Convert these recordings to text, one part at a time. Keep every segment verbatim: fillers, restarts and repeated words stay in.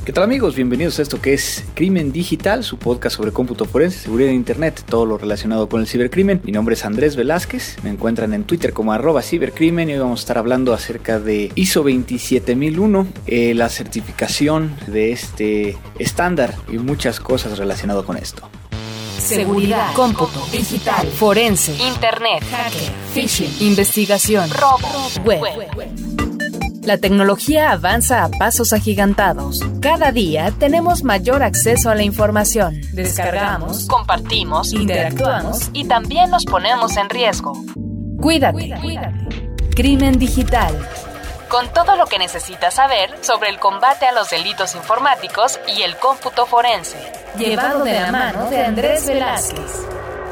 ¿Qué tal, amigos? Bienvenidos a esto que es Crimen Digital, su podcast sobre cómputo forense, seguridad de internet, todo lo relacionado con el cibercrimen. Mi nombre es Andrés Velázquez, me encuentran en Twitter como arroba cibercrimen y hoy vamos a estar hablando acerca de I S O veintisiete mil uno, eh, la certificación de este estándar y muchas cosas relacionadas con esto. Seguridad, cómputo, digital, forense, internet, hacker, phishing, investigación, robo, web. La tecnología avanza a pasos agigantados. Cada día tenemos mayor acceso a la información. Descargamos, compartimos, interactuamos y también nos ponemos en riesgo. Cuídate. Crimen Digital. Con todo lo que necesitas saber sobre el combate a los delitos informáticos y el cómputo forense. Llevado de la mano de Andrés Velázquez.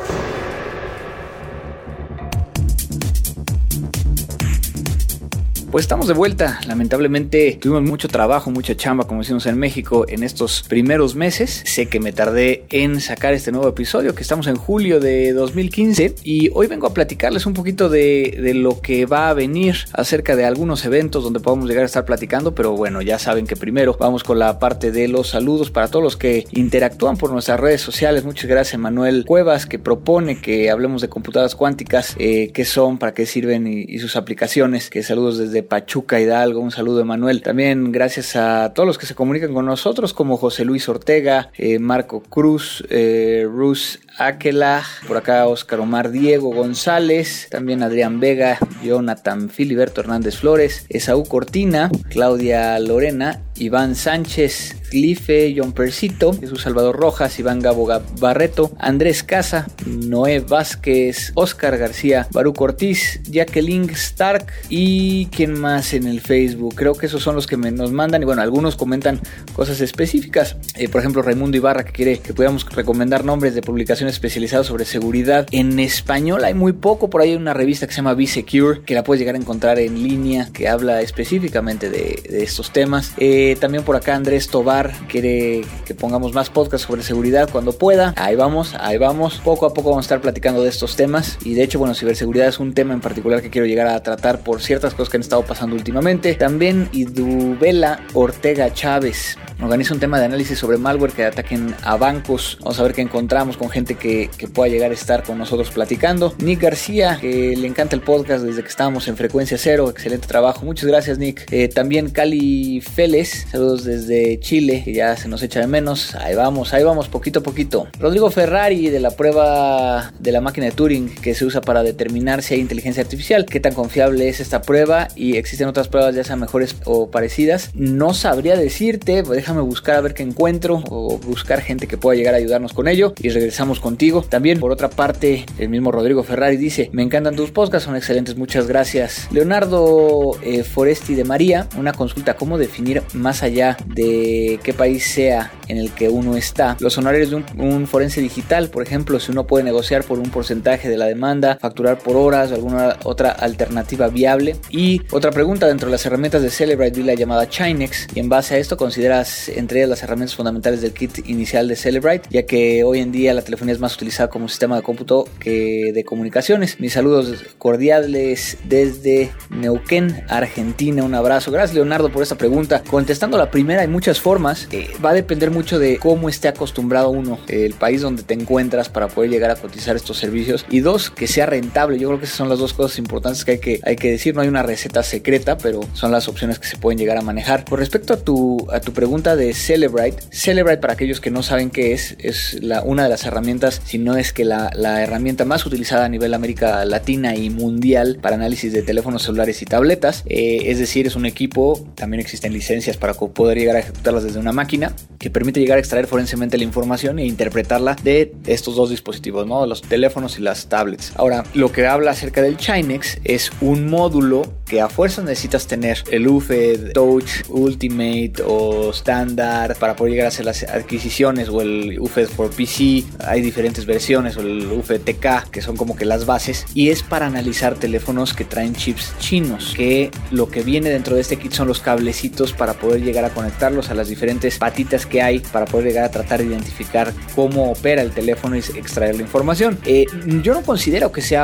Pues estamos de vuelta. Lamentablemente tuvimos mucho trabajo, mucha chamba, como decimos en México, en estos primeros meses. Sé que me tardé en sacar este nuevo episodio, que estamos en julio de dos mil quince, y hoy vengo a platicarles un poquito de, de lo que va a venir acerca de algunos eventos donde podamos llegar a estar platicando, pero bueno, ya saben que primero vamos con la parte de los saludos para todos los que interactúan por nuestras redes sociales. Muchas gracias a Manuel Cuevas, que propone que hablemos de computadoras cuánticas, eh, qué son, para qué sirven y, y sus aplicaciones. Que saludos desde Pachuca, Hidalgo, un saludo de Manuel. También gracias a todos los que se comunican con nosotros, como José Luis Ortega, eh, Marco Cruz, eh, Rus Aquela, por acá Oscar Omar Diego González, también Adrián Vega, Jonathan Filiberto Hernández Flores, Esaú Cortina, Claudia Lorena, Iván Sánchez, Glife, John Percito, Jesús Salvador Rojas, Iván Gabo Barreto, Andrés Casa, Noé Vázquez, Oscar García, Baruch Ortiz, Jacqueline Stark y ¿quién más en el Facebook? Creo que esos son los que me, nos mandan, y bueno, algunos comentan cosas específicas, eh, por ejemplo Raimundo Ibarra, que quiere que pudiéramos recomendar nombres de publicaciones especializadas sobre seguridad en español. Hay muy poco, por ahí hay una revista que se llama B-Secure, que la puedes llegar a encontrar en línea, que habla específicamente de, de estos temas. Eh, también por acá Andrés Tobar quiere que pongamos más podcasts sobre seguridad cuando pueda. Ahí vamos, ahí vamos. Poco a poco vamos a estar platicando de estos temas, y de hecho, bueno, ciberseguridad es un tema en particular que quiero llegar a tratar por ciertas cosas que han estado pasando últimamente. También Idubela Ortega Chávez organiza un tema de análisis sobre malware que ataquen a bancos. Vamos a ver qué encontramos con gente que, que pueda llegar a estar con nosotros platicando. Nick García, que le encanta el podcast desde que estábamos en Frecuencia Cero. Excelente trabajo. Muchas gracias, Nick. Eh, también Cali Félez, saludos desde Chile, que ya se nos echa de menos. Ahí vamos, ahí vamos, poquito a poquito. Rodrigo Ferrari, de la prueba de la máquina de Turing que se usa para determinar si hay inteligencia artificial. ¿Qué tan confiable es esta prueba? Y existen otras pruebas ya sean mejores o parecidas. No sabría decirte, déjame buscar a ver qué encuentro, o buscar gente que pueda llegar a ayudarnos con ello, y regresamos contigo. También, por otra parte, el mismo Rodrigo Ferrari dice: me encantan tus podcasts, son excelentes, muchas gracias. Leonardo eh, Foresti de María, una consulta: ¿cómo definir más allá de qué país sea en el que uno está los honorarios de un, un forense digital? Por ejemplo, si uno puede negociar por un porcentaje de la demanda, facturar por horas o alguna otra alternativa viable. Y otra pregunta: dentro de las herramientas de Cellebrite vi la llamada Chinex, y en base a esto, ¿consideras entre ellas las herramientas fundamentales del kit inicial de Cellebrite, ya que hoy en día la telefonía es más utilizada como sistema de cómputo que de comunicaciones? Mis saludos cordiales desde Neuquén, Argentina. Un abrazo. Gracias, Leonardo, por esta pregunta. Contestando la primera, hay muchas formas. Eh, va a depender mucho de cómo esté acostumbrado uno, el país donde te encuentras, para poder llegar a cotizar estos servicios. Y dos, que sea rentable. Yo creo que esas son las dos cosas importantes que hay que, hay que decir. No hay una receta secreta, pero son las opciones que se pueden llegar a manejar. Con respecto a tu, a tu pregunta de Cellebrite, Cellebrite, para aquellos que no saben qué es, es la, una de las herramientas, si no es que la, la herramienta más utilizada a nivel América Latina y mundial para análisis de teléfonos celulares y tabletas. Eh, es decir, es un equipo, también existen licencias para poder llegar a ejecutarlas desde una máquina, que permite llegar a extraer forensemente la información e interpretarla de estos dos dispositivos, ¿no? Los teléfonos y las tablets. Ahora, lo que habla acerca del Chinex es un módulo que a fuerzas necesitas tener el U F E D, Touch, Ultimate o Standard para poder llegar a hacer las adquisiciones, o el U F E D for P C. Hay diferentes versiones, o el U F E D T K, que son como que las bases, y es para analizar teléfonos que traen chips chinos, que lo que viene dentro de este kit son los cablecitos para poder llegar a conectarlos a las diferentes patitas que hay para poder llegar a tratar de identificar cómo opera el teléfono y extraer la información. Eh, yo no considero que sea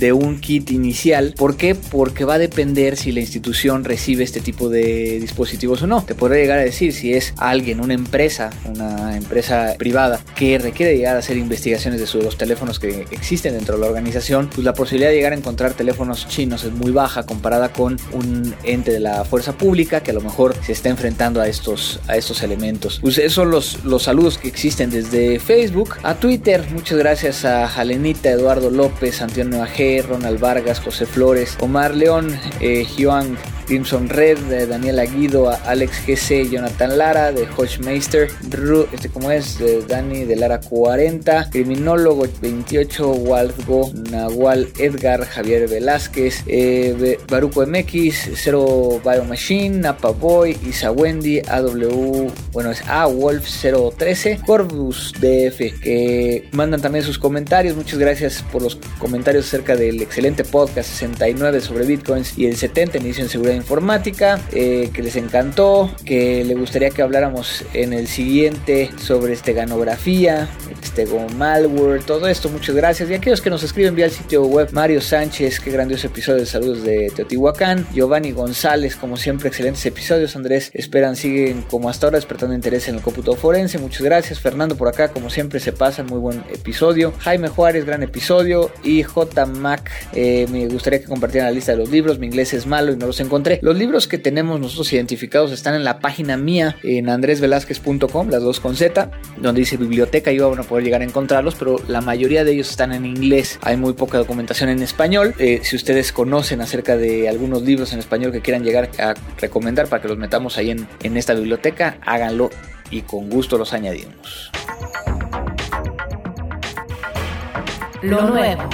de un kit inicial. ¿Por qué? Porque va a depender si la institución recibe este tipo de dispositivos o no. Te podría llegar a decir si es alguien, una empresa, una empresa privada que requiere llegar a hacer investigaciones de los teléfonos que existen dentro de la organización, pues la posibilidad de llegar a encontrar teléfonos chinos es muy baja comparada con un ente de la fuerza pública que a lo mejor se está enfrentando a estos, a estos elementos. Pues esos son los, los saludos que existen desde Facebook a Twitter. Muchas gracias a Jalenita, Eduardo López, Antonio A G, Ronald Vargas, José Flores, Omar León, eh, Hyuang, Crimson Red, de Daniel Aguido, a Alex G C, Jonathan Lara, de Hochmeister, Ru, este como es, de Dani de Lara cuarenta, Criminólogo veintiocho, Waldgo, Nahual Edgar, Javier Velázquez, eh, Baruco M X, Zero Biomachine, Napa Boy, Isa Wendy, A W, bueno es A Wolf cero trece, Corvus D F, que mandan también sus comentarios. Muchas gracias por los comentarios acerca del excelente podcast sesenta y nueve sobre bitcoins y el setenta en inicio en seguridad informática, eh, que les encantó, que le gustaría que habláramos en el siguiente sobre esteganografía, estego malware, todo esto. Muchas gracias. Y aquellos que nos escriben vía el sitio web, Mario Sánchez, qué grandioso episodio de saludos de Teotihuacán, Giovanni González, como siempre excelentes episodios. Andrés Esperan siguen como hasta ahora despertando interés en el cómputo forense, muchas gracias. Fernando por acá, como siempre se pasa, muy buen episodio. Jaime Juárez, gran episodio. Y J Mac, eh, me gustaría que compartieran la lista de los libros, mi inglés es malo y no los encontré. Los libros que tenemos nosotros identificados están en la página mía, en andres velázquez punto com, las dos con Z, donde dice biblioteca, y van a poder llegar a encontrarlos, pero la mayoría de ellos están en inglés. Hay muy poca documentación en español. Eh, si ustedes conocen acerca de algunos libros en español que quieran llegar a recomendar para que los metamos ahí en, en esta biblioteca, háganlo y con gusto los añadimos. Lo nuevo.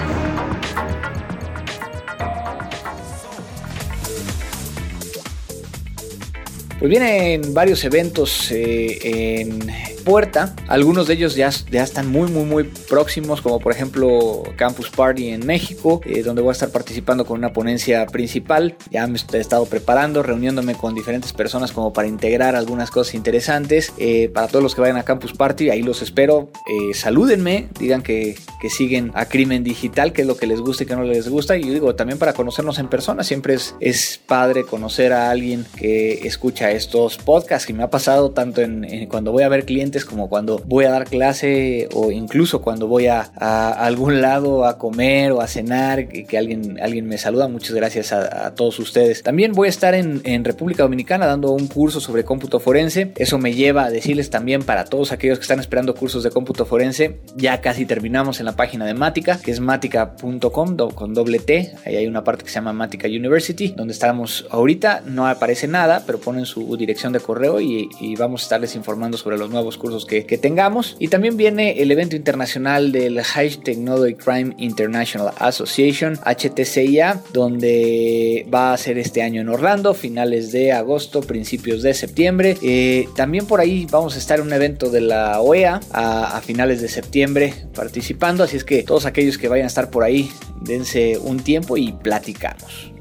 Pues vienen varios eventos eh, en puerta. Algunos de ellos ya, ya están muy muy muy próximos, como por ejemplo Campus Party en México, eh, donde voy a estar participando con una ponencia principal. Ya me he estado preparando, reuniéndome con diferentes personas como para integrar algunas cosas interesantes. Eh, para todos los que vayan a Campus Party, ahí los espero. Eh, salúdenme, digan que, que siguen a Crimen Digital, que es lo que les gusta y que no les gusta. Y yo digo, también para conocernos en persona, siempre es, es padre conocer a alguien que escucha estos podcasts, que me ha pasado tanto en, en cuando voy a ver clientes como cuando voy a dar clase, o incluso cuando voy a, a algún lado a comer o a cenar, que, que alguien, alguien me saluda. Muchas gracias a, a todos ustedes. También voy a estar en, en República Dominicana dando un curso sobre cómputo forense. Eso me lleva a decirles también, para todos aquellos que están esperando cursos de cómputo forense, ya casi terminamos en la página de Mática, que es mática punto com do, con doble T. Ahí hay una parte que se llama Mática University, donde estamos ahorita. No aparece nada, pero ponen su dirección de correo y, y vamos a estarles informando sobre los nuevos cursos que, que tengamos. Y también viene el evento internacional del High Technology Crime International Association, H T C I A, donde va a ser este año en Orlando, finales de agosto, principios de septiembre. Eh, también por ahí vamos a estar en un evento de la O E A a, a finales de septiembre participando, así es que todos aquellos que vayan a estar por ahí, dense un tiempo y platicamos.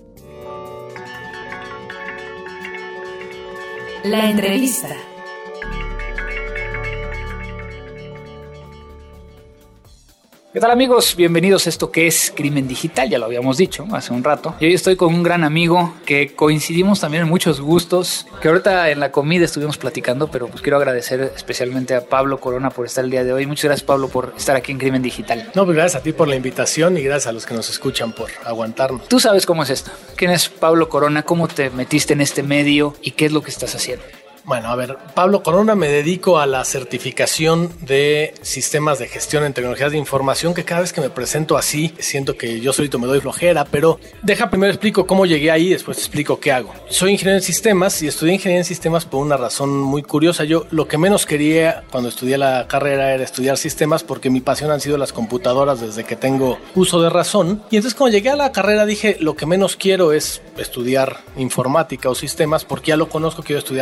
La entrevista. ¿Qué tal, amigos? Bienvenidos a esto que es Crimen Digital, ya lo habíamos dicho hace un rato. Y hoy estoy con un gran amigo que coincidimos también en muchos gustos, que ahorita en la comida estuvimos platicando, pero pues quiero agradecer especialmente a Pablo Corona por estar el día de hoy. Muchas gracias, Pablo, por estar aquí en Crimen Digital. No, pues gracias a ti por la invitación y gracias a los que nos escuchan por aguantarnos. Tú sabes cómo es esto. ¿Quién es Pablo Corona? ¿Cómo te metiste en este medio? ¿Y qué es lo que estás haciendo? Bueno, a ver, Pablo Corona, me dedico a la certificación de sistemas de gestión en tecnologías de información, que cada vez que me presento así, siento que yo solito me doy flojera, pero deja primero explico cómo llegué ahí, después te explico qué hago. Soy ingeniero en sistemas y estudié ingeniería en sistemas por una razón muy curiosa. Yo lo que menos quería cuando estudié la carrera era estudiar sistemas, porque mi pasión han sido las computadoras desde que tengo uso de razón. Y entonces cuando llegué a la carrera dije, lo que menos quiero es estudiar informática o sistemas, porque ya lo conozco, quiero estudiar algo más.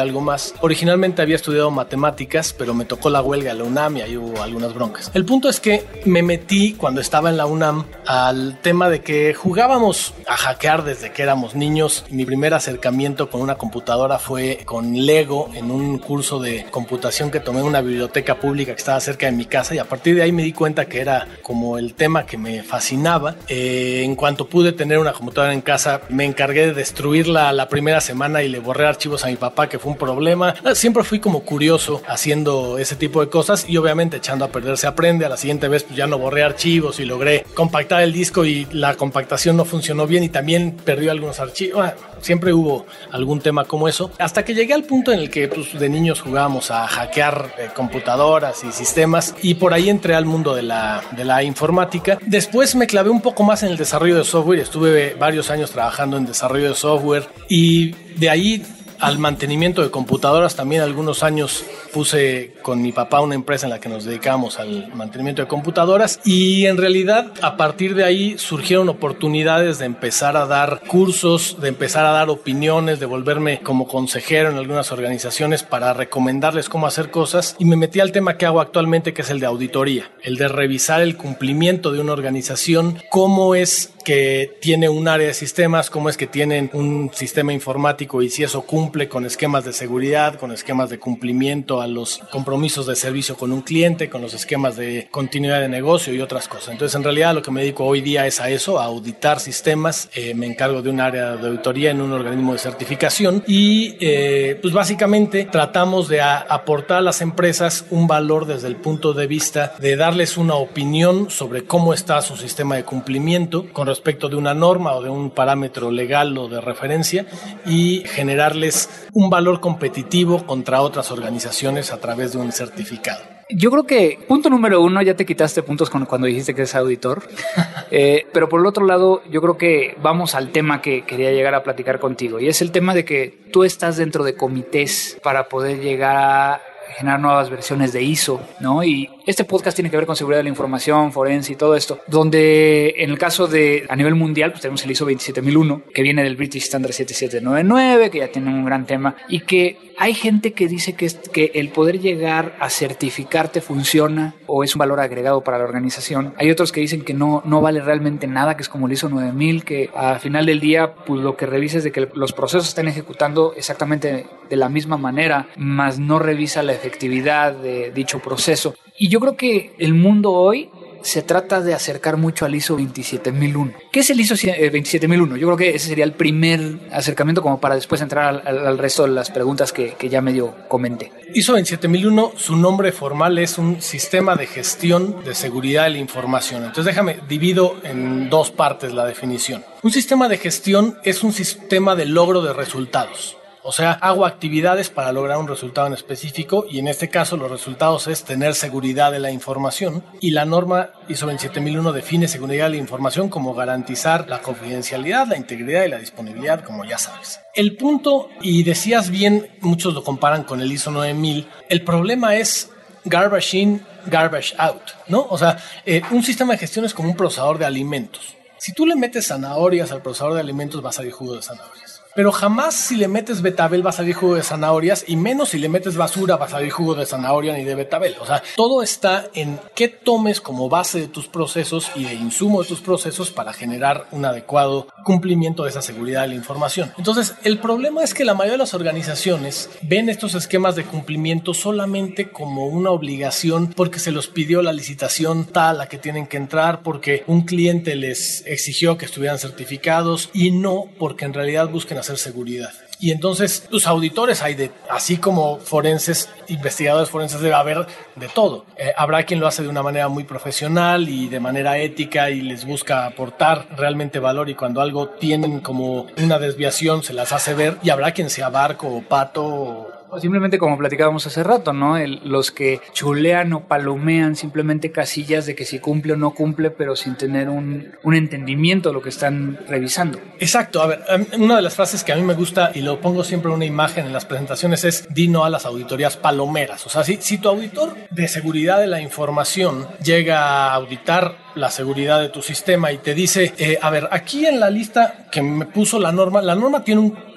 sistemas. Originalmente había estudiado matemáticas, pero me tocó la huelga de la UNAM y ahí hubo algunas broncas. El punto es que me metí cuando estaba en la UNAM al tema de que jugábamos a hackear desde que éramos niños. Mi primer acercamiento con una computadora fue con Lego en un curso de computación que tomé en una biblioteca pública que estaba cerca de mi casa, y a partir de ahí me di cuenta que era como el tema que me fascinaba. Eh, en cuanto pude tener una computadora en casa, me encargué de destruirla la primera semana y le borré archivos a mi papá, que fue un problema. Siempre fui como curioso haciendo ese tipo de cosas, y obviamente echando a perder se aprende. A la siguiente vez pues ya no borré archivos y logré compactar el disco, y la compactación no funcionó bien y también perdió algunos archivos. Bueno, siempre hubo algún tema como eso, hasta que llegué al punto en el que pues, de niños jugábamos a hackear eh, computadoras y sistemas, y por ahí entré al mundo de la, de la informática. Después me clavé un poco más en el desarrollo de software, estuve varios años trabajando en desarrollo de software, y de ahí al mantenimiento de computadoras. También algunos años puse con mi papá una empresa en la que nos dedicamos al mantenimiento de computadoras, y en realidad a partir de ahí surgieron oportunidades de empezar a dar cursos, de empezar a dar opiniones, de volverme como consejero en algunas organizaciones para recomendarles cómo hacer cosas, y me metí al tema que hago actualmente, que es el de auditoría, el de revisar el cumplimiento de una organización, cómo es que tiene un área de sistemas, cómo es que tienen un sistema informático y si eso cumple con esquemas de seguridad, con esquemas de cumplimiento a los compromisos de servicio con un cliente, con los esquemas de continuidad de negocio y otras cosas. Entonces, en realidad lo que me dedico hoy día es a eso, a auditar sistemas. Eh, me encargo de un área de auditoría en un organismo de certificación, y eh, pues básicamente tratamos de a, aportar a las empresas un valor desde el punto de vista de darles una opinión sobre cómo está su sistema de cumplimiento con respecto de una norma o de un parámetro legal o de referencia, y generarles un valor competitivo contra otras organizaciones a través de un certificado. Yo creo que punto número uno, ya te quitaste puntos con, cuando dijiste que eres auditor, eh, pero por el otro lado yo creo que vamos al tema que quería llegar a platicar contigo, y es el tema de que tú estás dentro de comités para poder llegar a generar nuevas versiones de I S O, ¿no? Y este podcast tiene que ver con seguridad de la información, forense y todo esto, donde en el caso de a nivel mundial pues tenemos el I S O veintisiete mil uno, que viene del British Standard siete siete nueve nueve, que ya tiene un gran tema, y que hay gente que dice que, es, que el poder llegar a certificarte funciona o es un valor agregado para la organización. Hay otros que dicen que no, no vale realmente nada, que es como el I S O nueve mil, que al final del día pues lo que revisa es de que los procesos están ejecutando exactamente de la misma manera, más no revisa la efectividad de dicho proceso. Y yo creo que el mundo hoy se trata de acercar mucho al I S O veintisiete mil uno. ¿Qué es el I S O veintisiete mil uno? Yo creo que ese sería el primer acercamiento, como para después entrar al, al, al resto de las preguntas que, que ya medio comenté. I S O veintisiete mil uno, su nombre formal es un sistema de gestión de seguridad de la información. Entonces déjame, divido en dos partes la definición. Un sistema de gestión es un sistema de logro de resultados. O sea, hago actividades para lograr un resultado en específico, y en este caso los resultados es tener seguridad de la información, y la norma I S O veintisiete mil uno define seguridad de la información como garantizar la confidencialidad, la integridad y la disponibilidad, como ya sabes. El punto, y decías bien, muchos lo comparan con el I S O nueve mil, el problema es garbage in, garbage out, ¿no? O sea, eh, un sistema de gestión es como un procesador de alimentos. Si tú le metes zanahorias al procesador de alimentos, va a salir jugo de zanahorias. Pero jamás si le metes betabel va a salir jugo de zanahorias, y menos si le metes basura va a salir jugo de zanahoria ni de betabel. O sea, todo está en qué tomes como base de tus procesos y de insumo de tus procesos para generar un adecuado cumplimiento de esa seguridad de la información. Entonces, el problema es que la mayoría de las organizaciones ven estos esquemas de cumplimiento solamente como una obligación porque se los pidió la licitación tal a que tienen que entrar, porque un cliente les exigió que estuvieran certificados, y no porque en realidad busquen hacer seguridad. Y entonces los auditores hay de, así como forenses, investigadores forenses, debe haber de todo. Eh, habrá quien lo hace de una manera muy profesional y de manera ética y les busca aportar realmente valor, y cuando algo tienen como una desviación se las hace ver, y habrá quien sea barco o pato o O simplemente, como platicábamos hace rato, ¿no? El, los que chulean o palomean simplemente casillas de que si cumple o no cumple, pero sin tener un, un entendimiento de lo que están revisando. Exacto. A ver, una de las frases que a mí me gusta, y lo pongo siempre en una imagen en las presentaciones, es di no a las auditorías palomeras. O sea, si, si tu auditor de seguridad de la información llega a auditar la seguridad de tu sistema y te dice, eh, a ver, aquí en la lista que me puso la norma, la norma tiene un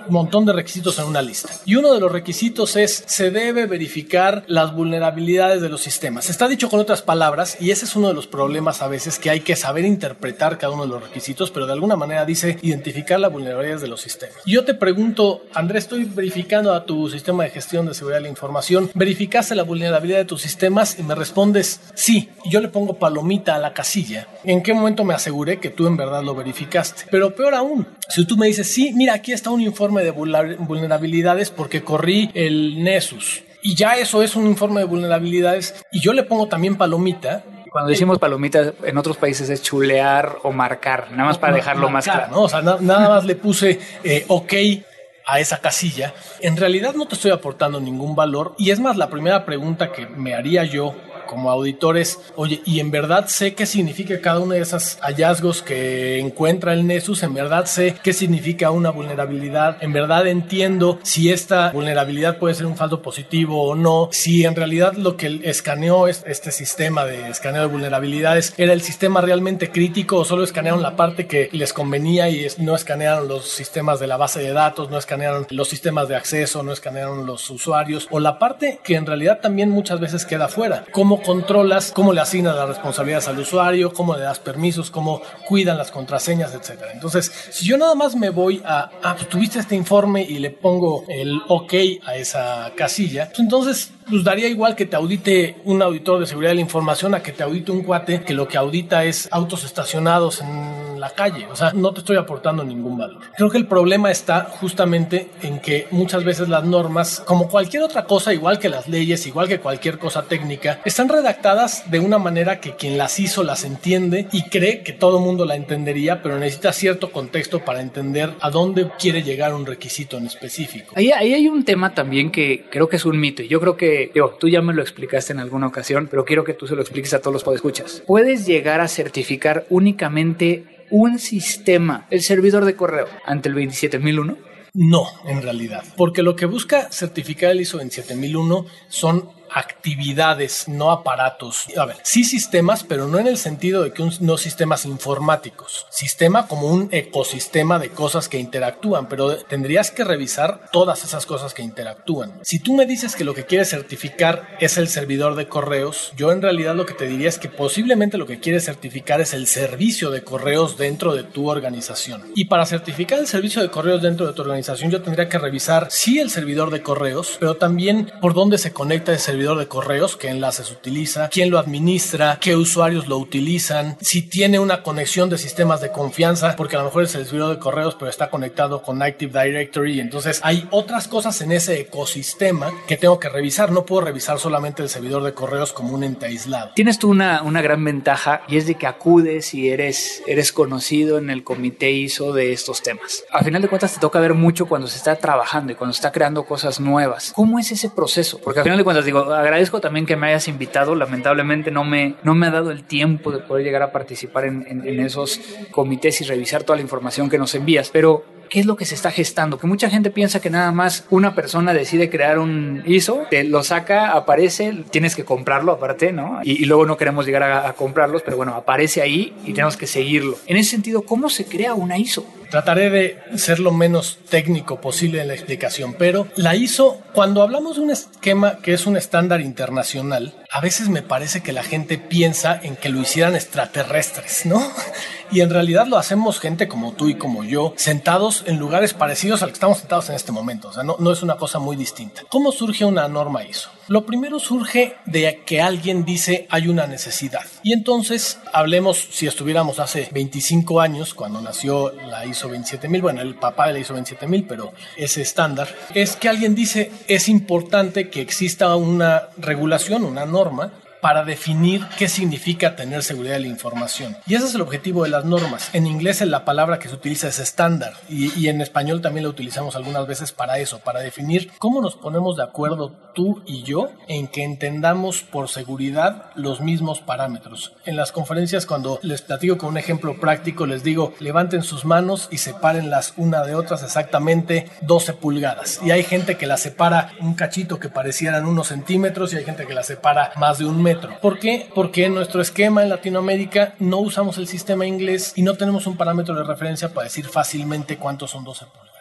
montón de requisitos en una lista. Y uno de los requisitos es, se debe verificar las vulnerabilidades de los sistemas. Está dicho con otras palabras, y ese es uno de los problemas a veces, que hay que saber interpretar cada uno de los requisitos, pero de alguna manera dice identificar las vulnerabilidades de los sistemas. Y yo te pregunto, Andrés, estoy verificando a tu sistema de gestión de seguridad de la información, ¿verificaste la vulnerabilidad de tus sistemas? Y me respondes, sí. Y yo le pongo palomita a la casilla. ¿En qué momento me aseguré que tú en verdad lo verificaste? Pero peor aún, si tú me dices, sí, mira, aquí está un informe de vulnerabilidades porque corrí el Nessus, y ya eso es un informe de vulnerabilidades, y yo le pongo también palomita. Cuando decimos palomitas, en otros países es chulear o marcar, nada más para dejarlo marcar, más claro. ¿no? O sea, na- nada más le puse eh, ok a esa casilla. En realidad no te estoy aportando ningún valor, y es más, la primera pregunta que me haría yo como auditor es, oye, ¿y en verdad sé qué significa cada uno de esos hallazgos que encuentra el Nessus? ¿En verdad sé qué significa una vulnerabilidad? ¿En verdad entiendo si esta vulnerabilidad puede ser un falso positivo o no? Si en realidad lo que escaneó es este sistema de escaneo de vulnerabilidades era el sistema realmente crítico, o solo escanearon la parte que les convenía y no escanearon los sistemas de la base de datos, no escanearon los sistemas de acceso, no escanearon los usuarios, o la parte que en realidad también muchas veces queda fuera. ¿Cómo controlas, cómo le asignas las responsabilidades al usuario, cómo le das permisos, cómo cuidan las contraseñas, etcétera? Entonces, si yo nada más me voy a, ah, pues tuviste este informe y le pongo el OK a esa casilla, pues entonces pues daría igual que te audite un auditor de seguridad de la información a que te audite un cuate que lo que audita es autos estacionados en la calle. O sea, no te estoy aportando ningún valor. Creo que el problema está justamente en que muchas veces las normas, como cualquier otra cosa, igual que las leyes, igual que cualquier cosa técnica, están redactadas de una manera que quien las hizo las entiende y cree que todo el mundo la entendería, pero necesita cierto contexto para entender a dónde quiere llegar un requisito en específico. Ahí, ahí hay un tema también que creo que es un mito, y yo creo que Digo, tú ya me lo explicaste en alguna ocasión, pero quiero que tú se lo expliques a todos los podescuchas. ¿Puedes llegar a certificar únicamente un sistema, el servidor de correo, ante el veintisiete mil uno? No, en realidad. Porque lo que busca certificar el ISO veintisiete mil uno son actividades, no aparatos. A ver, sí sistemas, pero no en el sentido de que un, no sistemas informáticos. Sistema como un ecosistema de cosas que interactúan, pero tendrías que revisar todas esas cosas que interactúan. Si tú me dices que lo que quieres certificar es el servidor de correos, yo en realidad lo que te diría es que posiblemente lo que quieres certificar es el servicio de correos dentro de tu organización. Y para certificar el servicio de correos dentro de tu organización, yo tendría que revisar sí el servidor de correos, pero también por dónde se conecta el servidor de correos, qué enlaces utiliza, quién lo administra, qué usuarios lo utilizan, si tiene una conexión de sistemas de confianza, porque a lo mejor es el servidor de correos pero está conectado con Active Directory, y entonces hay otras cosas en ese ecosistema que tengo que revisar. No puedo revisar solamente el servidor de correos como un ente aislado. Tienes tú una, una gran ventaja, y es de que acudes y eres, eres conocido en el comité ISO de estos temas. A final de cuentas te toca ver mucho cuando se está trabajando y cuando se está creando cosas nuevas. ¿Cómo es ese proceso? Porque a final de cuentas digo, agradezco también que me hayas invitado. Lamentablemente no me, no me ha dado el tiempo de poder llegar a participar en, en, en esos comités y revisar toda la información que nos envías, pero ¿qué es lo que se está gestando? Que mucha gente piensa que nada más una persona decide crear un ISO, te lo saca, aparece, tienes que comprarlo aparte, ¿no? Y, y luego no queremos llegar a, a comprarlos, pero bueno, aparece ahí y tenemos que seguirlo. En ese sentido, ¿cómo se crea una ISO? Trataré de ser lo menos técnico posible en la explicación, pero la ISO, cuando hablamos de un esquema que es un estándar internacional, a veces me parece que la gente piensa en que lo hicieran extraterrestres, ¿no? Y en realidad lo hacemos gente como tú y como yo, sentados en lugares parecidos al que estamos sentados en este momento. O sea, no, no es una cosa muy distinta. ¿Cómo surge una norma ISO? Lo primero surge de que alguien dice hay una necesidad. Y entonces, hablemos si estuviéramos hace veinticinco años, cuando nació la ISO veintisiete mil, bueno, el papá de la ISO veintisiete mil, pero ese estándar, es que alguien dice es importante que exista una regulación, una norma, para definir qué significa tener seguridad de la información. Y ese es el objetivo de las normas. En inglés la palabra que se utiliza es estándar, y, y en español también lo utilizamos algunas veces para eso, para definir cómo nos ponemos de acuerdo tú y yo en que entendamos por seguridad los mismos parámetros. En las conferencias, cuando les platico con un ejemplo práctico, les digo, levanten sus manos y sepárenlas una de otras exactamente doce pulgadas. Y hay gente que las separa un cachito que parecieran unos centímetros, y hay gente que las separa más de un metro. ¿Por qué? Porque en nuestro esquema en Latinoamérica no usamos el sistema inglés y no tenemos un parámetro de referencia para decir fácilmente cuántos son doce pulgadas.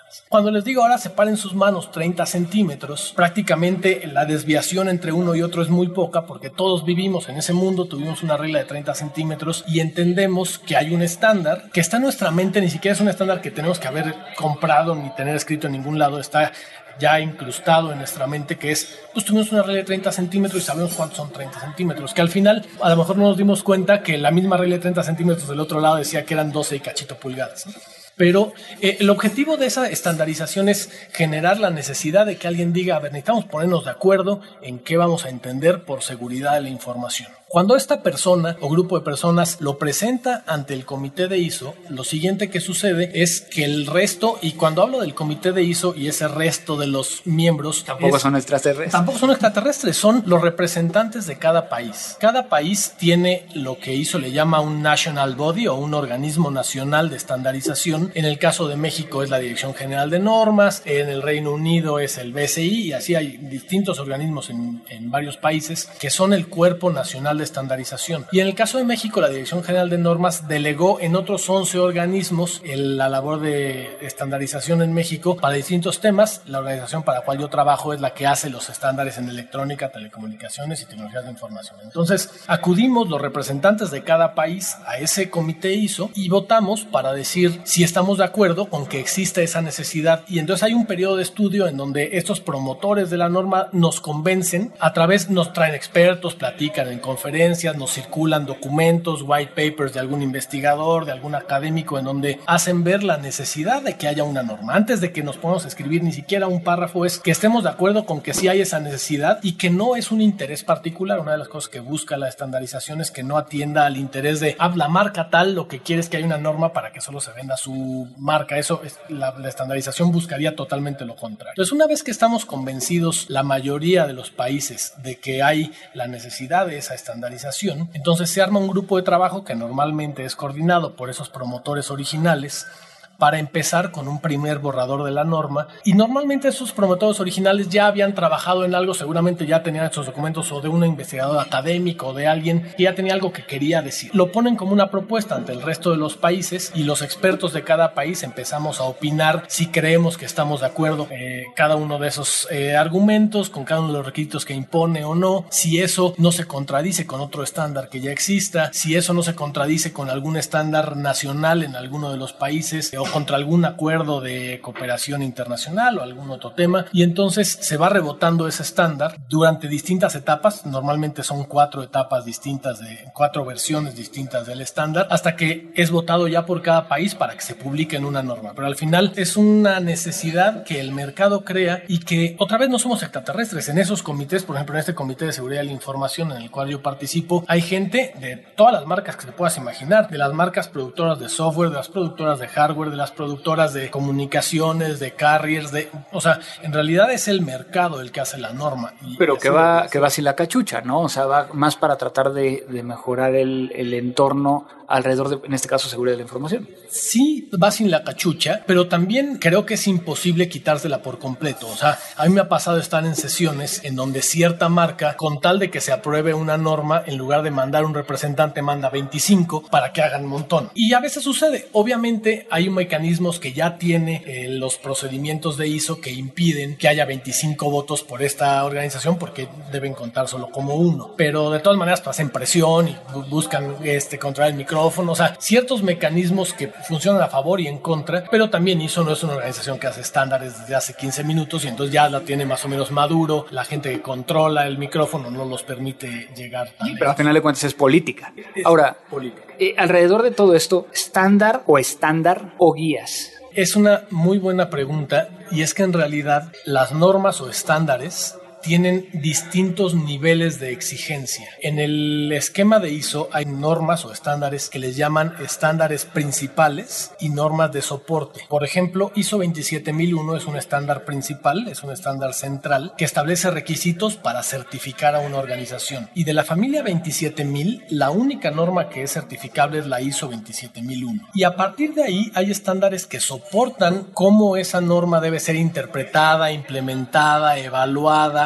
pulgadas. Cuando les digo ahora separen sus manos treinta centímetros, prácticamente la desviación entre uno y otro es muy poca porque todos vivimos en ese mundo, tuvimos una regla de treinta centímetros y entendemos que hay un estándar que está en nuestra mente, ni siquiera es un estándar que tenemos que haber comprado ni tener escrito en ningún lado, está ya incrustado en nuestra mente, que es, pues tuvimos una regla de treinta centímetros y sabemos cuántos son treinta centímetros, que al final a lo mejor no nos dimos cuenta que la misma regla de treinta centímetros del otro lado decía que eran doce y cachito pulgadas, ¿no? Pero eh, el objetivo de esa estandarización es generar la necesidad de que alguien diga, a ver, necesitamos ponernos de acuerdo en qué vamos a entender por seguridad de la información. Cuando esta persona o grupo de personas lo presenta ante el comité de I S O, lo siguiente que sucede es que el resto, y cuando hablo del comité de I S O y ese resto de los miembros... Tampoco es, son extraterrestres. Tampoco son extraterrestres, son los representantes de cada país. Cada país tiene lo que I S O le llama un national body o un organismo nacional de estandarización. En el caso de México es la Dirección General de Normas, en el Reino Unido es el B S I y así hay distintos organismos en, en varios países que son el cuerpo nacional de estandarización. Y en el caso de México, la Dirección General de Normas delegó en otros once organismos el, la labor de estandarización en México para distintos temas. La organización para la cual yo trabajo es la que hace los estándares en electrónica, telecomunicaciones y tecnologías de información. Entonces, acudimos los representantes de cada país a ese comité I S O y votamos para decir si estamos de acuerdo con que exista esa necesidad. Y entonces hay un periodo de estudio en donde estos promotores de la norma nos convencen, a través nos traen expertos, platican en conferencias, nos circulan documentos, white papers de algún investigador, de algún académico, en donde hacen ver la necesidad de que haya una norma. Antes de que nos pongamos a escribir ni siquiera un párrafo, es que estemos de acuerdo con que sí hay esa necesidad y que no es un interés particular. Una de las cosas que busca la estandarización es que no atienda al interés de, ah, la marca tal, lo que quiere es que haya una norma para que solo se venda su marca. Eso es, la, la estandarización buscaría totalmente lo contrario. Entonces, una vez que estamos convencidos, la mayoría de los países, de que hay la necesidad de esa estandarización, entonces se arma un grupo de trabajo que normalmente es coordinado por esos promotores originales para empezar con un primer borrador de la norma, y normalmente esos promotores originales ya habían trabajado en algo, seguramente ya tenían estos documentos o de un investigador académico o de alguien que ya tenía algo que quería decir. Lo ponen como una propuesta ante el resto de los países y los expertos de cada país empezamos a opinar si creemos que estamos de acuerdo eh, cada uno de esos eh, argumentos con cada uno de los requisitos que impone o no, si eso no se contradice con otro estándar que ya exista, si eso no se contradice con algún estándar nacional en alguno de los países o contra algún acuerdo de cooperación internacional o algún otro tema, y entonces se va rebotando ese estándar durante distintas etapas. Normalmente son cuatro etapas distintas, de cuatro versiones distintas del estándar, hasta que es votado ya por cada país para que se publique en una norma. Pero al final es una necesidad que el mercado crea y que otra vez no somos extraterrestres. En esos comités, por ejemplo en este comité de seguridad de la información en el cual yo participo, hay gente de todas las marcas que te puedas imaginar, de las marcas productoras de software, de las productoras de hardware, de las productoras de comunicaciones, de carriers, de, o sea, en realidad es el mercado el que hace la norma. Y Pero que va, que va sin la cachucha, ¿no? O sea, va más para tratar de, de mejorar el, el entorno alrededor de, en este caso, seguridad de la información. Sí, va sin la cachucha, pero también creo que es imposible quitársela por completo. O sea, a mí me ha pasado estar en sesiones en donde cierta marca, con tal de que se apruebe una norma, en lugar de mandar un representante, manda veinticinco para que hagan un montón. Y a veces sucede. Obviamente hay mecanismos que ya tiene eh, los procedimientos de I S O que impiden que haya veinticinco votos por esta organización, porque deben contar solo como uno. Pero de todas maneras pues, hacen presión y bu- buscan este, controlar el micrófono. O sea, ciertos mecanismos que funcionan a favor y en contra, pero también I S O no es una organización que hace estándares desde hace quince minutos y entonces ya la tiene más o menos maduro. La gente que controla el micrófono no los permite llegar tan Sí, pero al final de cuentas es política. Es Ahora, política. Eh, alrededor de todo esto, ¿estándar o estándar o guías? Es una muy buena pregunta, y es que en realidad las normas o estándares tienen distintos niveles de exigencia. En el esquema de I S O hay normas o estándares que les llaman estándares principales y normas de soporte. Por ejemplo, I S O veintisiete mil uno es un estándar principal, es un estándar central que establece requisitos para certificar a una organización. Y de la familia veintisiete mil, la única norma que es certificable es la I S O veintisiete mil uno. Y a partir de ahí hay estándares que soportan cómo esa norma debe ser interpretada, implementada, evaluada,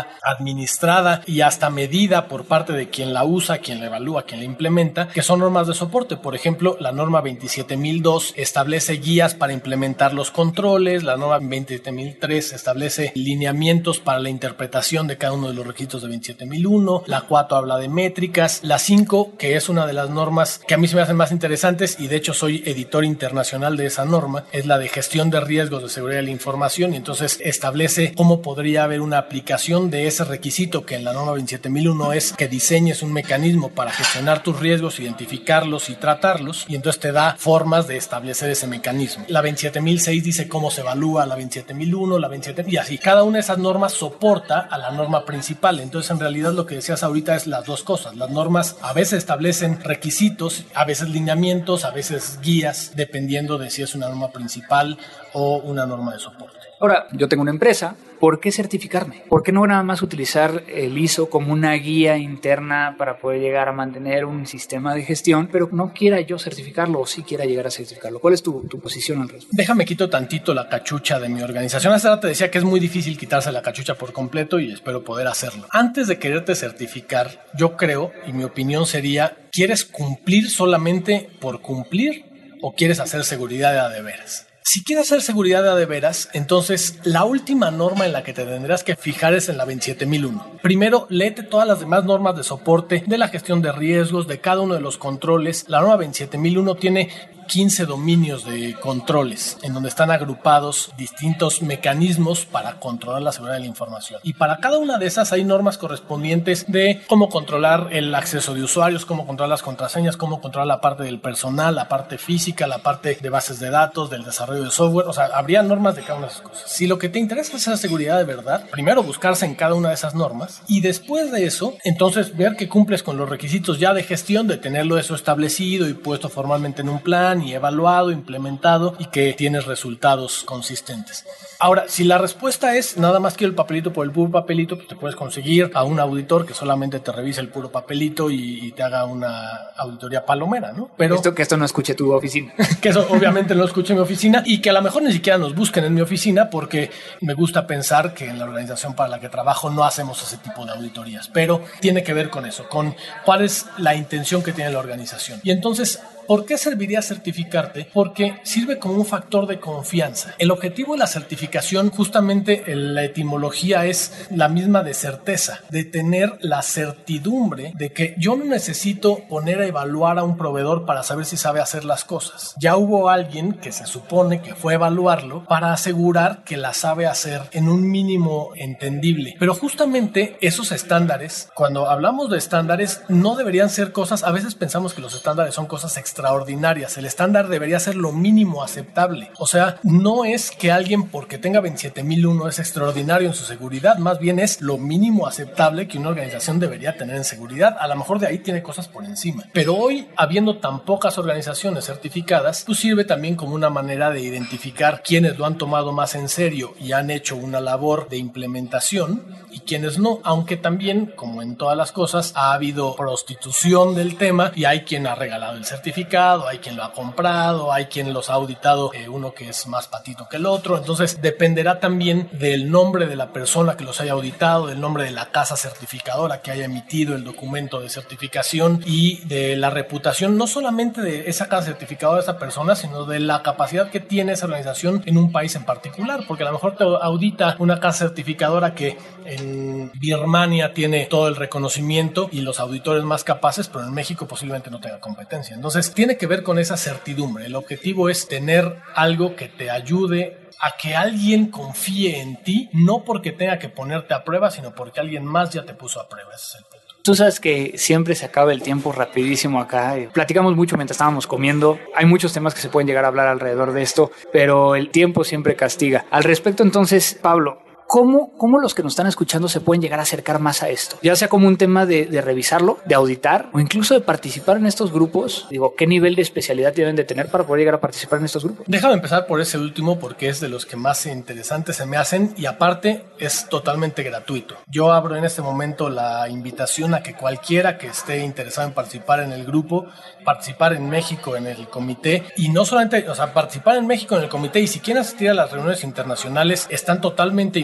controlada, administrada y hasta medida por parte de quien la usa, quien la evalúa, quien la implementa, que son normas de soporte. Por ejemplo, la norma veintisiete mil dos establece guías para implementar los controles, la norma veintisiete mil tres establece lineamientos para la interpretación de cada uno de los requisitos de veintisiete mil uno, la cuatro habla de métricas, la cinco, que es una de las normas que a mí se me hacen más interesantes y de hecho soy editor internacional de esa norma, es la de gestión de riesgos de seguridad de la información, y entonces establece cómo podría haber una aplicación de ese requisito que en la norma veintisiete mil uno es que diseñes un mecanismo para gestionar tus riesgos, identificarlos y tratarlos, y entonces te da formas de establecer ese mecanismo. La veintisiete mil seis dice cómo se evalúa la veintisiete mil uno, la veintisiete y así. Cada una de esas normas soporta a la norma principal. Entonces, en realidad, lo que decías ahorita es las dos cosas. Las normas a veces establecen requisitos, a veces lineamientos, a veces guías, dependiendo de si es una norma principal o una norma de soporte. Ahora, yo tengo una empresa, ¿por qué certificarme? ¿Por qué no nada más utilizar el I S O como una guía interna para poder llegar a mantener un sistema de gestión, pero no quiera yo certificarlo o sí quiera llegar a certificarlo? ¿Cuál es tu, tu posición al respecto? Déjame quito tantito la cachucha de mi organización. Hace rato te decía que es muy difícil quitarse la cachucha por completo y espero poder hacerlo. Antes de quererte certificar, yo creo, y mi opinión sería, ¿quieres cumplir solamente por cumplir o quieres hacer seguridad de a de veras? Si quieres hacer seguridad de a de veras, entonces la última norma en la que te tendrás que fijar es en la veintisiete mil uno. Primero, léete todas las demás normas de soporte, de la gestión de riesgos, de cada uno de los controles. La norma veintisiete mil uno tiene quince dominios de controles, en donde están agrupados distintos mecanismos para controlar la seguridad de la información. Y para cada una de esas hay normas correspondientes de cómo controlar el acceso de usuarios, cómo controlar las contraseñas, cómo controlar la parte del personal, la parte física, la parte de bases de datos, del desarrollo de software. O sea, habría normas de cada una de esas cosas. Si lo que te interesa es la seguridad de verdad, primero buscarse en cada una de esas normas y después de eso, entonces ver que cumples con los requisitos ya de gestión, de tenerlo eso establecido y puesto formalmente en un plan y evaluado, implementado y que tienes resultados consistentes. Ahora, si la respuesta es nada más quiero el papelito por el puro papelito, pues te puedes conseguir a un auditor que solamente te revise el puro papelito y, y te haga una auditoría palomera, ¿no? Pero esto que esto no escuche tu oficina. Que eso obviamente no escuche mi oficina y que a lo mejor ni siquiera nos busquen en mi oficina porque me gusta pensar que en la organización para la que trabajo no hacemos ese tipo de auditorías, pero tiene que ver con eso, con cuál es la intención que tiene la organización. Y entonces, ¿por qué serviría certificarte? Porque sirve como un factor de confianza. El objetivo de la certificación, justamente la etimología es la misma de certeza, de tener la certidumbre de que yo no necesito poner a evaluar a un proveedor para saber si sabe hacer las cosas. Ya hubo alguien que se supone que fue a evaluarlo para asegurar que la sabe hacer en un mínimo entendible. Pero justamente esos estándares, cuando hablamos de estándares, no deberían ser cosas, a veces pensamos que los estándares son cosas extraordinarias, extraordinarias. El estándar debería ser lo mínimo aceptable. O sea, no es que alguien porque tenga veintisiete mil uno es extraordinario en su seguridad, más bien es lo mínimo aceptable que una organización debería tener en seguridad. A lo mejor de ahí tiene cosas por encima. Pero hoy, habiendo tan pocas organizaciones certificadas, pues sirve también como una manera de identificar quiénes lo han tomado más en serio y han hecho una labor de implementación y quiénes no, aunque también, como en todas las cosas, ha habido prostitución del tema y hay quien ha regalado el certificado, hay quien lo ha comprado, hay quien los ha auditado, eh, uno que es más patito que el otro. Entonces dependerá también del nombre de la persona que los haya auditado, del nombre de la casa certificadora que haya emitido el documento de certificación y de la reputación no solamente de esa casa certificadora de esa persona, sino de la capacidad que tiene esa organización en un país en particular, porque a lo mejor te audita una casa certificadora que en Birmania tiene todo el reconocimiento y los auditores más capaces, pero en México posiblemente no tenga competencia. Entonces tiene que ver con esa certidumbre. El objetivo es tener algo que te ayude a que alguien confíe en ti, no porque tenga que ponerte a prueba, sino porque alguien más ya te puso a prueba. Ese es el punto. Tú sabes que siempre se acaba el tiempo rapidísimo acá. Platicamos mucho mientras estábamos comiendo. Hay muchos temas que se pueden llegar a hablar alrededor de esto, pero el tiempo siempre castiga. Al respecto, entonces, Pablo, ¿Cómo, ¿Cómo los que nos están escuchando se pueden llegar a acercar más a esto? Ya sea como un tema de, de revisarlo, de auditar o incluso de participar en estos grupos. Digo, ¿qué nivel de especialidad deben de tener para poder llegar a participar en estos grupos? Déjame empezar por ese último porque es de los que más interesantes se me hacen y aparte es totalmente gratuito. Yo abro en este momento la invitación a que cualquiera que esté interesado en participar en el grupo, participar en México en el comité y no solamente, o sea, participar en México en el comité y si quieren asistir a las reuniones internacionales están totalmente invitados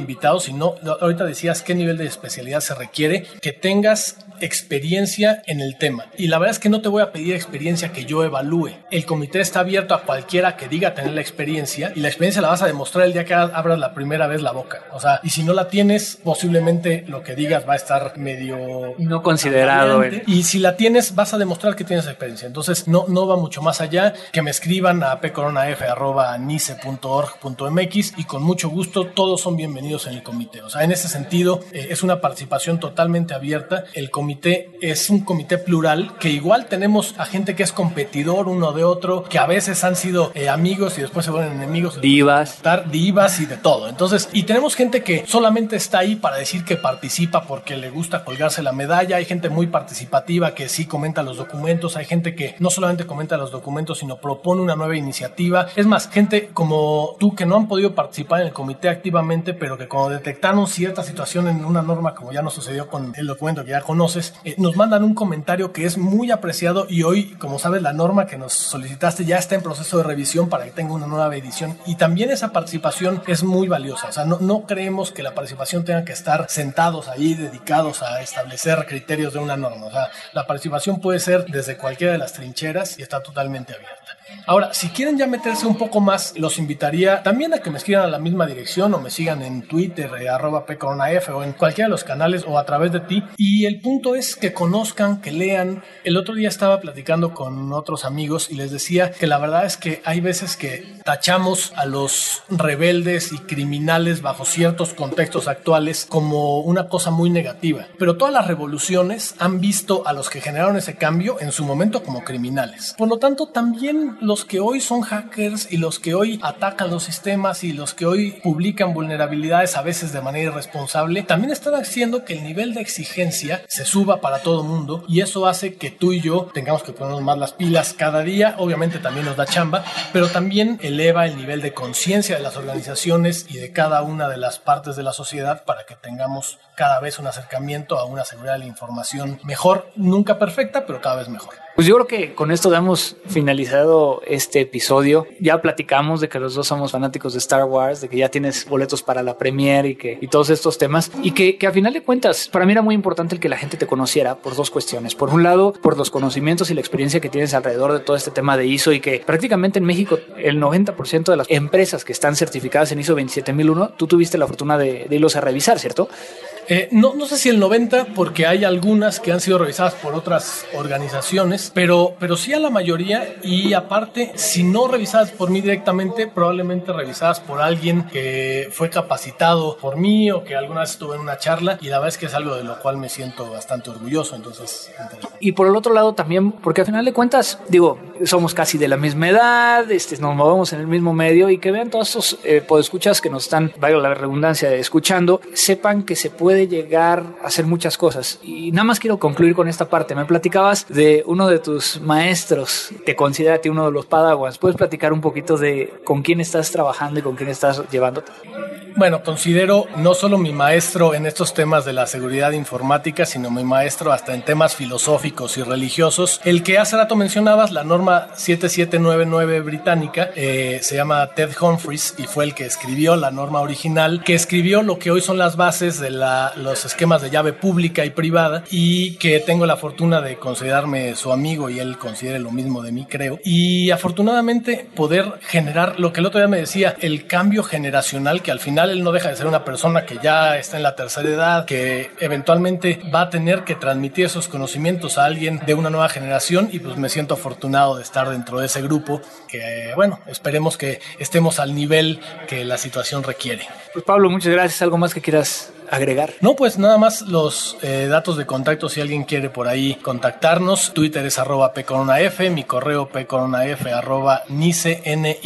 invitados, sino ahorita decías qué nivel de especialidad se requiere, que tengas experiencia en el tema. Y la verdad es que no te voy a pedir experiencia que yo evalúe. El comité está abierto a cualquiera que diga tener la experiencia, y la experiencia la vas a demostrar el día que abras la primera vez la boca. O sea, y si no la tienes, posiblemente lo que digas va a estar medio no considerado. El... Y si la tienes, vas a demostrar que tienes experiencia. Entonces, no, no va mucho más allá. Que me escriban a pcoronaf arroba nice punto org punto m x y con mucho gusto todos son bienvenidos en el comité. O sea, en ese sentido, eh, es una participación totalmente abierta. El comité es un comité plural, que igual tenemos a gente que es competidor uno de otro, que a veces han sido eh, amigos y después se vuelven enemigos. Divas. Divas y de todo. Entonces, y tenemos gente que solamente está ahí para decir que participa porque le gusta colgarse la medalla. Hay gente muy participativa que sí comenta los documentos. Hay gente que no solamente comenta los documentos, sino propone una nueva iniciativa. Es más, gente como tú que no han podido participar en el comité activamente, pero que cuando detectaron cierta situación en una norma, como ya nos sucedió con el documento que ya conoces, eh, nos mandan un comentario que es muy apreciado, y hoy, como sabes, la norma que nos solicitaste ya está en proceso de revisión para que tenga una nueva edición, y también esa participación es muy valiosa. O sea, no, no creemos que la participación tenga que estar sentados ahí dedicados a establecer criterios de una norma. O sea, la participación puede ser desde cualquiera de las trincheras y está totalmente abierta. Ahora, si quieren ya meterse un poco más, los invitaría también a que me escriban a la misma dirección o me sigan en Twitter, eh, arroba pcoronaf, o en cualquiera de los canales o a través de ti. Y el punto es que conozcan, que lean. El otro día estaba platicando con otros amigos y les decía que la verdad es que hay veces que tachamos a los rebeldes y criminales bajo ciertos contextos actuales como una cosa muy negativa. Pero todas las revoluciones han visto a los que generaron ese cambio en su momento como criminales. Por lo tanto, también los que hoy son hackers y los que hoy atacan los sistemas y los que hoy publican vulnerabilidades a veces de manera irresponsable, también están haciendo que el nivel de exigencia se suba para todo el mundo, y eso hace que tú y yo tengamos que ponernos más las pilas cada día. Obviamente también nos da chamba, pero también eleva el nivel de conciencia de las organizaciones y de cada una de las partes de la sociedad para que tengamos cada vez un acercamiento a una seguridad de la información mejor, nunca perfecta, pero cada vez mejor. Pues yo creo que con esto damos finalizado este episodio. Ya platicamos de que los dos somos fanáticos de Star Wars, de que ya tienes boletos para la premiere y que y todos estos temas, y que, que a final de cuentas para mí era muy importante el que la gente te conociera por dos cuestiones. Por un lado, por los conocimientos y la experiencia que tienes alrededor de todo este tema de I S O, y que prácticamente en México el noventa por ciento de las empresas que están certificadas en I S O veintisiete mil uno, tú tuviste la fortuna de, de irlos a revisar, ¿cierto? Eh, no, no sé si el noventa, porque hay algunas que han sido revisadas por otras organizaciones, pero, pero sí a la mayoría, y aparte, si no revisadas por mí directamente, probablemente revisadas por alguien que fue capacitado por mí o que alguna vez estuve en una charla, y la verdad es que es algo de lo cual me siento bastante orgulloso. Entonces, y por el otro lado también, porque al final de cuentas, digo, somos casi de la misma edad, este, nos movemos en el mismo medio, y que vean todos estos eh, podescuchas que nos están, valga la redundancia, escuchando, sepan que se puede llegar a hacer muchas cosas. Y nada más quiero concluir con esta parte. Me platicabas de uno de tus maestros, te considera a ti uno de los padawans. ¿Puedes platicar un poquito de con quién estás trabajando y con quién estás llevándote? Bueno, considero no solo mi maestro en estos temas de la seguridad informática, sino mi maestro hasta en temas filosóficos y religiosos. El que hace rato mencionabas, la norma siete siete nueve nueve británica, eh, se llama Ted Humphries, y fue el que escribió la norma original, que escribió lo que hoy son las bases de la, los esquemas de llave pública y privada, y que tengo la fortuna de considerarme su amigo y él considere lo mismo de mí, creo. Y afortunadamente poder generar lo que el otro día me decía, el cambio generacional, que al final él no deja de ser una persona que ya está en la tercera edad, que eventualmente va a tener que transmitir esos conocimientos a alguien de una nueva generación, y pues me siento afortunado de estar dentro de ese grupo, que bueno, esperemos que estemos al nivel que la situación requiere. Pues Pablo, muchas gracias. ¿Algo más que quieras agregar? No, pues nada más los eh, datos de contacto si alguien quiere por ahí contactarnos. Twitter es arroba pcoronaf, mi correo pcoronaf arroba nice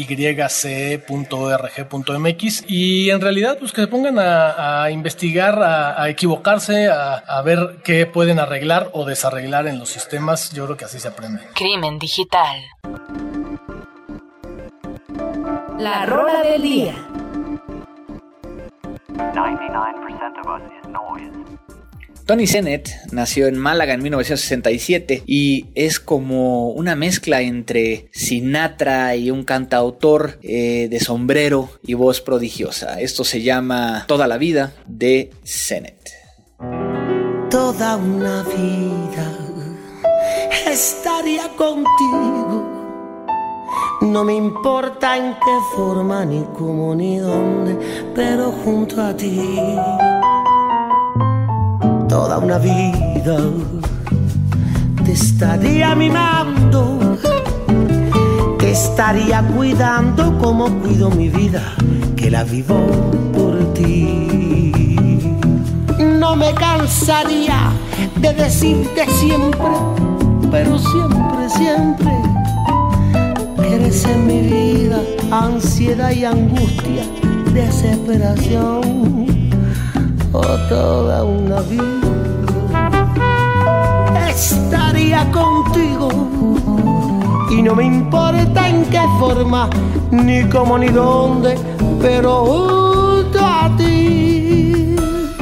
punto org punto m x, y en realidad pues que se pongan a, a investigar, a, a equivocarse, a, a ver qué pueden arreglar o desarreglar en los sistemas. Yo creo que así se aprende. Crimen digital. La rola del día. ninety-nine percent of us is noise. Tony Sennett nació en Málaga en mil novecientos sesenta y siete y es como una mezcla entre Sinatra y un cantautor eh, de sombrero y voz prodigiosa. Esto se llama Toda la vida de Sennett. Toda una vida estaría contigo. No me importa en qué forma, ni cómo, ni dónde, pero junto a ti. Toda una vida te estaría mimando, te estaría cuidando como cuido mi vida, que la vivo por ti. No me cansaría de decirte siempre, pero siempre, siempre, que eres en mi vida ansiedad y angustia, desesperación. Oh, toda una vida estaría contigo y no me importa en qué forma, ni cómo, ni dónde, pero junto a ti.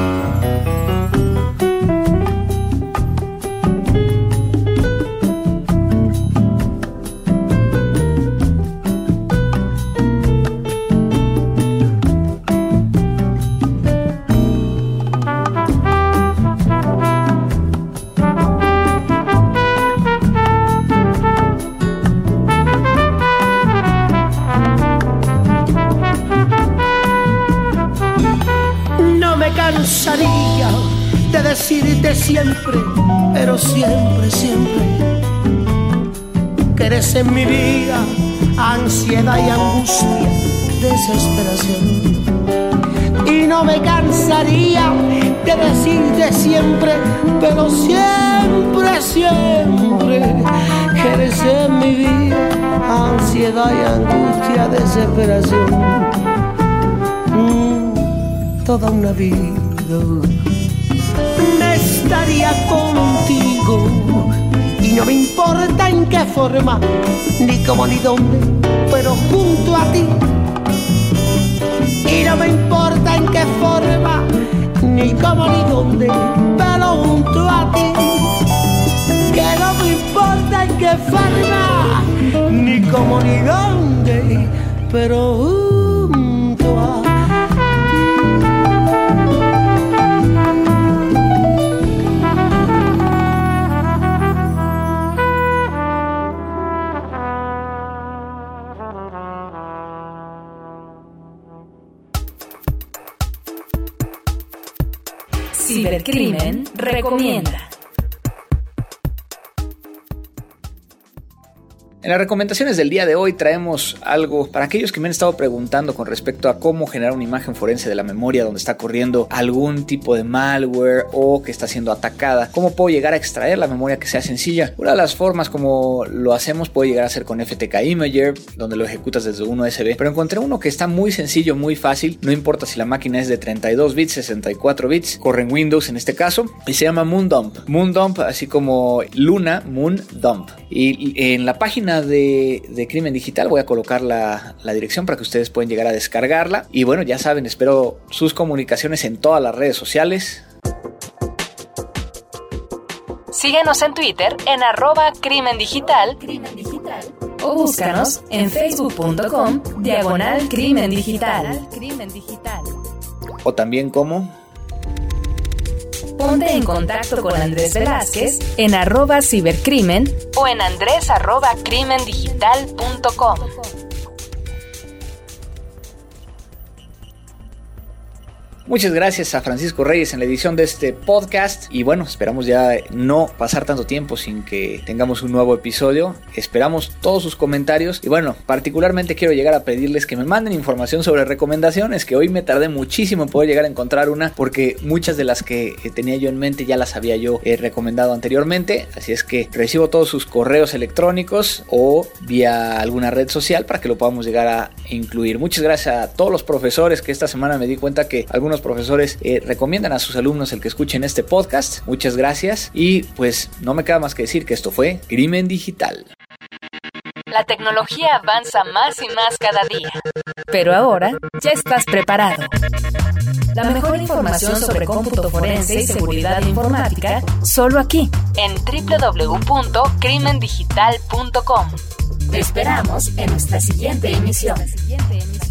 Cansaría de decirte siempre, pero siempre, siempre, que eres en mi vida ansiedad y angustia, desesperación. Y no me cansaría de decirte siempre, pero siempre, siempre, que eres en mi vida ansiedad y angustia, desesperación. Mm, toda una vida estaría contigo y no me importa en qué forma, ni cómo, ni dónde, pero junto a ti. Y no me importa en qué forma, ni cómo, ni dónde, pero junto a ti. Que no me importa en qué forma, ni cómo, ni dónde, pero junto a ti. Cibercrimen recomienda. En las recomendaciones del día de hoy traemos algo para aquellos que me han estado preguntando con respecto a cómo generar una imagen forense de la memoria donde está corriendo algún tipo de malware o que está siendo atacada. ¿Cómo puedo llegar a extraer la memoria que sea sencilla? Una de las formas como lo hacemos puede llegar a ser con F T K Imager, donde lo ejecutas desde un U S B, pero encontré uno que está muy sencillo, muy fácil, no importa si la máquina es de treinta y dos bits, sesenta y cuatro bits, corre en Windows en este caso, y se llama Moondump. Moondump, así como Luna, Moondump. Y en la página De, de Crimen Digital voy a colocar la, la dirección para que ustedes puedan llegar a descargarla. Y bueno, ya saben, espero sus comunicaciones en todas las redes sociales. Síguenos en Twitter en arroba Crimen Digital, Crimen Digital o búscanos en facebook punto com diagonal Crimen Digital. Crimen Digital. O también como... Ponte en contacto con Andrés Velázquez en arroba cibercrimen o en andrés arroba crimendigital punto com. Muchas gracias a Francisco Reyes en la edición de este podcast. Y bueno, esperamos ya no pasar tanto tiempo sin que tengamos un nuevo episodio. Esperamos todos sus comentarios. Y bueno, particularmente quiero llegar a pedirles que me manden información sobre recomendaciones, que hoy me tardé muchísimo en poder llegar a encontrar una, porque muchas de las que tenía yo en mente ya las había yo eh, recomendado anteriormente. Así es que recibo todos sus correos electrónicos o vía alguna red social para que lo podamos llegar a incluir. Muchas gracias a todos los profesores, que esta semana me di cuenta que algunos profesores eh, recomiendan a sus alumnos el que escuchen este podcast. Muchas gracias y pues no me queda más que decir que esto fue Crimen Digital. La tecnología avanza más y más cada día, pero ahora ya estás preparado. La mejor información sobre cómputo forense y seguridad informática, solo aquí, en doble u doble u doble u punto crimen digital punto com. Te esperamos en nuestra siguiente emisión.